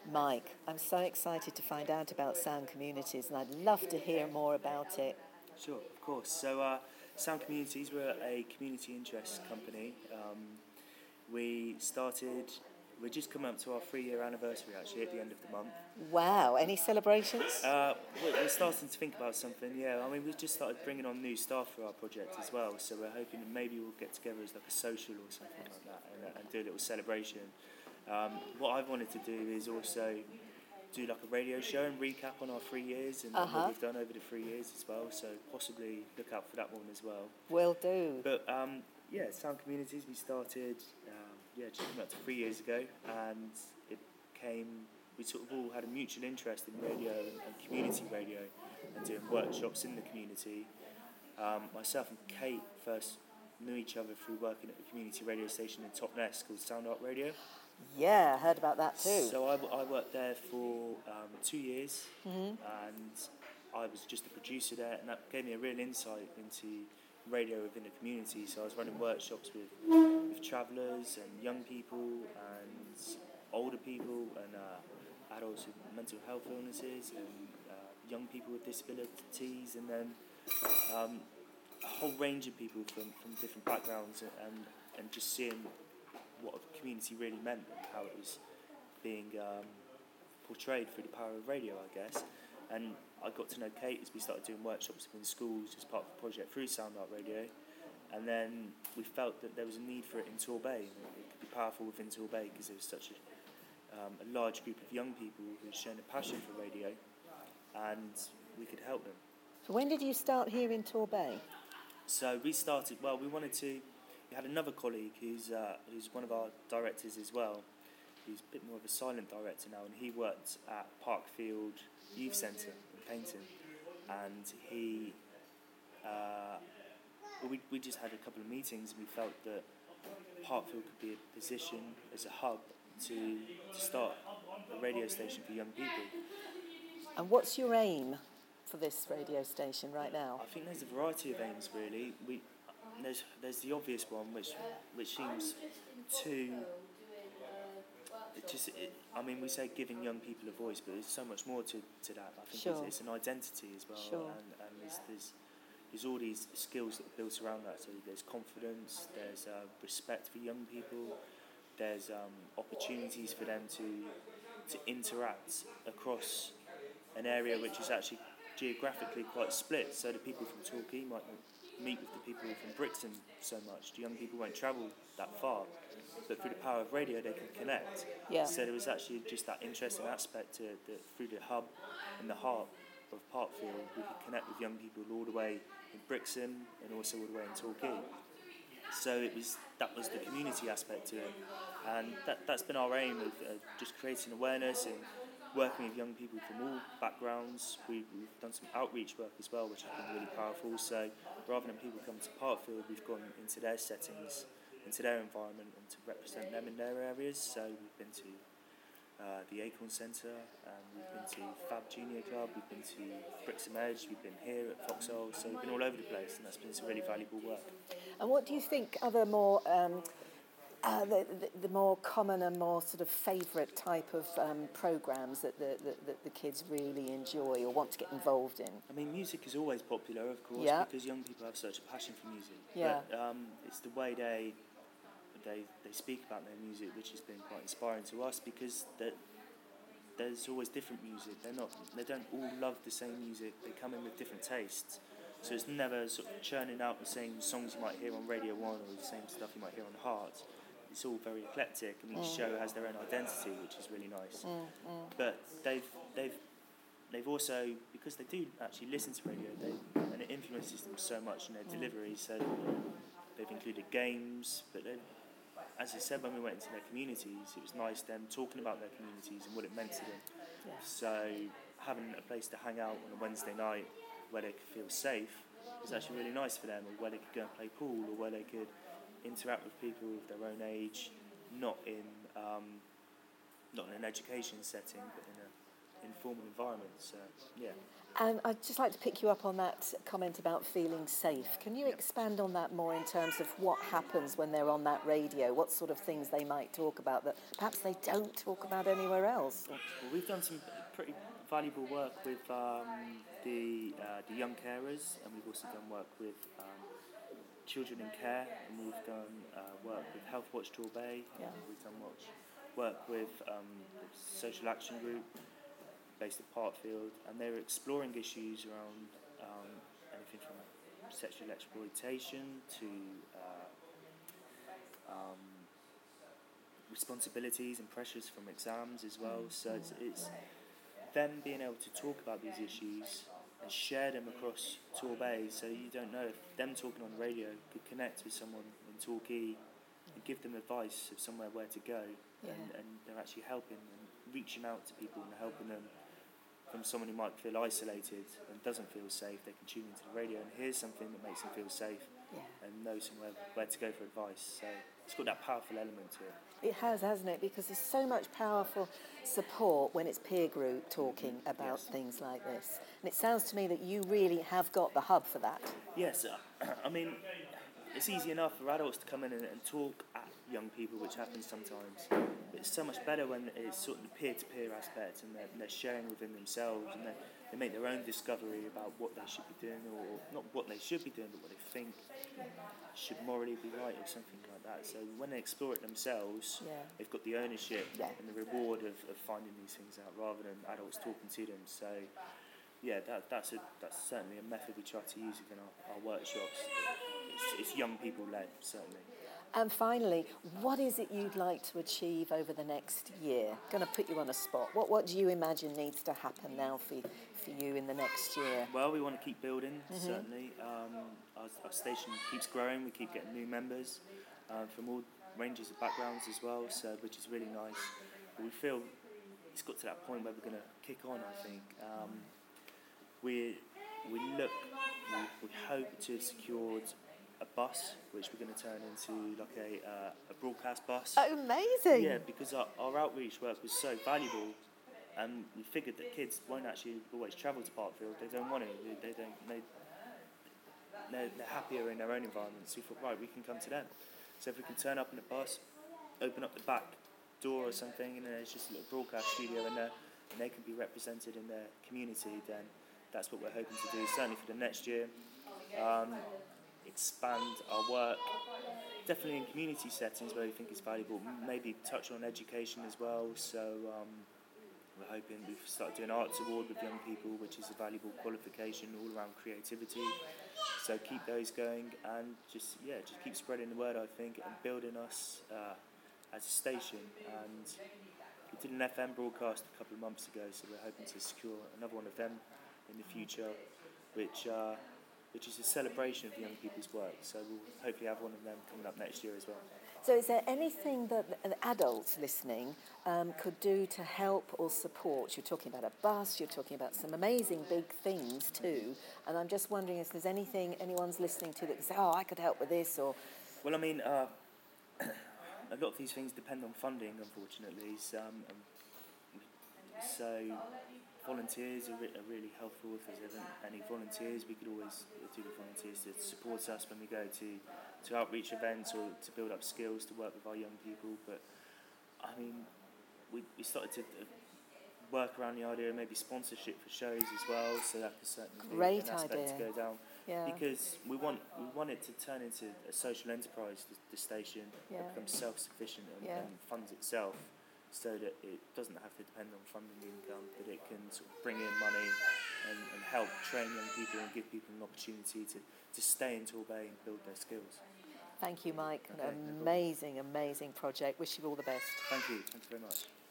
Mike, I'm so excited to find out about Sound Communities, and I'd love to hear more about it. Sure, of course. So, Sound Communities, we're a community interest company. We're just coming up to our 3-year anniversary actually at the end of the month. Wow, any celebrations? We're starting to think about something, yeah. I mean, we've just started bringing on new staff for our project as well, so we're hoping that maybe we'll get together as like a social or something like that and do a little celebration. What I've wanted to do is also do like a radio show and recap on our 3 years and what we've done over the 3 years as well, so possibly look out for that one as well. Will do. But Sound Communities, we started just coming up to 3 years ago, and we sort of all had a mutual interest in radio and community radio and doing workshops in the community. Myself and Kate first knew each other through working at a community radio station in Totnes called Sound Art Radio. Yeah, I heard about that too. So I worked there for 2 years, and I was just a producer there, and that gave me a real insight into radio within the community. So I was running workshops with travellers and young people and older people and adults with mental health illnesses and young people with disabilities, and then a whole range of people from different backgrounds, and just seeing what a community really meant and how it was being portrayed through the power of radio, I guess. And I got to know Kate as we started doing workshops in schools as part of the project through Sound Art Radio, and then we felt that there was a need for it in Torbay. It could be powerful within Torbay because there was such a large group of young people who had shown a passion for radio, and we could help them. So when did you start here in Torbay? So we started, we had another colleague who's one of our directors as well. He's a bit more of a silent director now, and he worked at Parkfield Youth Centre in Paynton, and we just had a couple of meetings, and we felt that Parkfield could be a position as a hub to start a radio station for young people. And what's your aim for this radio station right now? I think there's a variety of aims really. There's the obvious one, which seems too. We say giving young people a voice, but there's so much more to that. I think it's an identity as well, and there's all these skills that are built around that. So there's confidence, there's respect for young people, there's opportunities for them to interact across an area which is actually geographically quite split. So the people from Torquay might meet with the people from Brixton so much. The young people won't travel that far, but through the power of radio they can connect. Yeah. So there was actually just that interesting aspect to that through the hub and the heart of Parkfield we could connect with young people all the way in Brixton and also all the way in Torquay. So that was the community aspect to it, and that's been our aim of just creating awareness and working with young people from all backgrounds. We've done some outreach work as well, which has been really powerful. So rather than people coming to Parkfield, we've gone into their settings, into their environment, and to represent them in their areas. So we've been to the Acorn Centre, we've been to Fab Junior Club, we've been to Brixham Edge, we've been here at Foxhole. So we've been all over the place, and that's been some really valuable work. And what do you think are the more the more common and more sort of favourite type of programmes that the kids really enjoy or want to get involved in? I mean, music is always popular, of course, because young people have such a passion for music. Yeah. But it's the way they speak about their music which has been quite inspiring to us, because there's always different music. They don't all love the same music. They come in with different tastes. So it's never sort of churning out the same songs you might hear on Radio 1 or the same stuff you might hear on Heart. It's all very eclectic, and each show has their own identity, which is really nice. But they've also, because they do actually listen to radio, and it influences them so much in their delivery. So they've included games, but as I said, when we went into their communities, it was nice them talking about their communities and what it meant to them. Yeah. So having a place to hang out on a Wednesday night where they could feel safe was actually really nice for them, or where they could go and play pool, or where they could interact with people of their own age, not in an education setting, but in informal environment. So, yeah. And I'd just like to pick you up on that comment about feeling safe. Can you expand on that more in terms of what happens when they're on that radio? What sort of things they might talk about that perhaps they don't talk about anywhere else? Well, we've done some pretty valuable work with the young carers, and we've also done work with children in care, and we've done work with Health Watch Torbay, Yeah. we've done work with the Social Action Group based at Parkfield, and they were exploring issues around anything from sexual exploitation to responsibilities and pressures from exams as well. So it's them being able to talk about these issues and share them across Torbay, so you don't know if them talking on the radio could connect with someone in Torquay and give them advice of somewhere where to go, and they're actually helping and reaching out to people and helping them. From someone who might feel isolated and doesn't feel safe, they can tune into the radio and hear something that makes them feel safe and know somewhere where to go for advice. So it's got that powerful element to it. It has, hasn't it? Because there's so much powerful support when it's peer group talking about things like this. And it sounds to me that you really have got the hub for that. Yes, I mean, it's easy enough for adults to come in and talk at young people, which happens sometimes. But it's so much better when it's sort of the peer-to-peer aspect, and they're sharing within themselves, and they make their own discovery about what they should be doing, or not what they should be doing, but what they think should morally be right, or something like that. So when they explore it themselves, they've got the ownership and the reward of finding these things out, rather than adults talking to them. So yeah, that's certainly a method we try to use within our workshops. It's young people led, certainly. And finally, what is it you'd like to achieve over the next year? Going to put you on a spot. What do you imagine needs to happen now for you in the next year? Well, we want to keep building, certainly. Our station keeps growing. We keep getting new members from all ranges of backgrounds as well, so which is really nice. But we feel it's got to that point where we're going to kick on, I think. We hope to have secured a bus, which we're going to turn into like a broadcast bus. Oh, amazing! Yeah, because our outreach work was so valuable, and we figured that kids won't actually always travel to Parkfield. They don't want to. They're happier in their own environment. So we thought, right, we can come to them. So if we can turn up in a bus, open up the back door or something, and there's just a little broadcast studio in there, and they can be represented in their community, then that's what we're hoping to do, certainly for the next year. Expand our work, definitely in community settings where we think it's valuable, maybe touch on education as well. So we're hoping we've started doing Arts Award with young people, which is a valuable qualification all around creativity. So keep those going, and just keep spreading the word, I think, and building us as a station. And we did an FM broadcast a couple of months ago, so we're hoping to secure another one of them in the future, which is a celebration of young people's work. So we'll hopefully have one of them coming up next year as well. So is there anything that an adult listening could do to help or support? You're talking about a bus, you're talking about some amazing big things too, and I'm just wondering if there's anything anyone's listening to that can say, oh, I could help with this, or... Well, I mean, a lot of these things depend on funding, unfortunately. So volunteers are really helpful. If there's any volunteers, we could always do the volunteers to support us when we go to outreach events or to build up skills to work with our young people. But I mean, we started to work around the idea of maybe sponsorship for shows as well, so that could certainly be an aspect to go down. Yeah. Because we want it to turn into a social enterprise, the station, that becomes self-sufficient and funds itself, so that it doesn't have to depend on funding income, that it can sort of bring in money and help train young people and give people an opportunity to stay in Torbay and build their skills. Thank you, Mike. Okay, an amazing project. Wish you all the best. Thank you very much.